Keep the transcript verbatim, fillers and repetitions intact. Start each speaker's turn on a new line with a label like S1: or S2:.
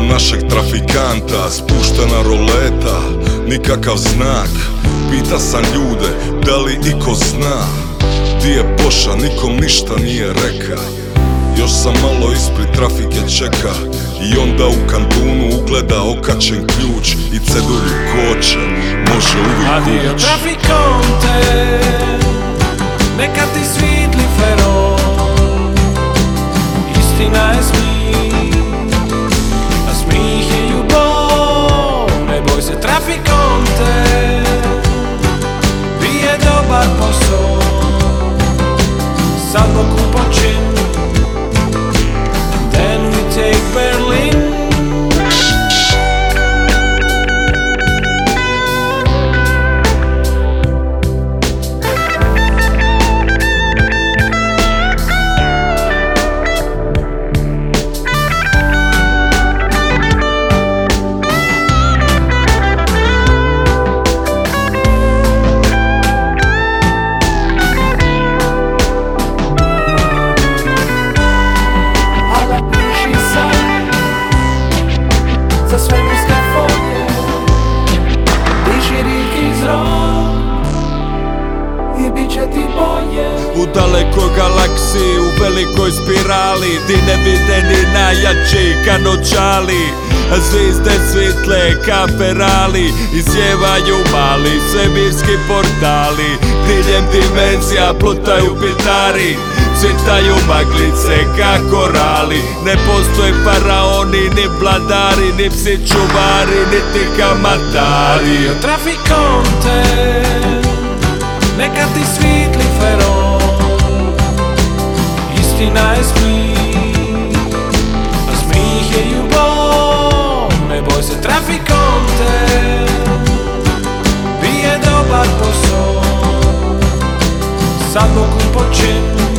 S1: našeg trafikanta, spuštena roleta, nikakav znak. Pita sam ljude, da li iko zna di je Poša, nikom ništa nije reka. Još sam malo ispred trafike čeka i onda u kantunu ugleda okačen ključ i cedulju koče, može uvijek ući.
S2: Adio trafikante, neka ti svitli feron, istina je smih, a smih je ljubav. Ne boj se trafikante, bije dobar posao, sad boku počin, then we take Berlin.
S3: U dalekoj galaksiji, u velikoj spirali, di ne vide ni najjači kanočali, a zvizde svitle ka Ferali, izjevaju mali svemirski portali. Diljem dimenzija plutaju pitari, cvjetaju maglice ka korali. Ne postoje faraoni, ni vladari, ni psi čuvari, niti kamatari.
S2: Adio trafikante, neka ti svitli feron, istina je smih, a smih je ljubav. Ne boj se trafikante, bije dobar posao, sad boku počin.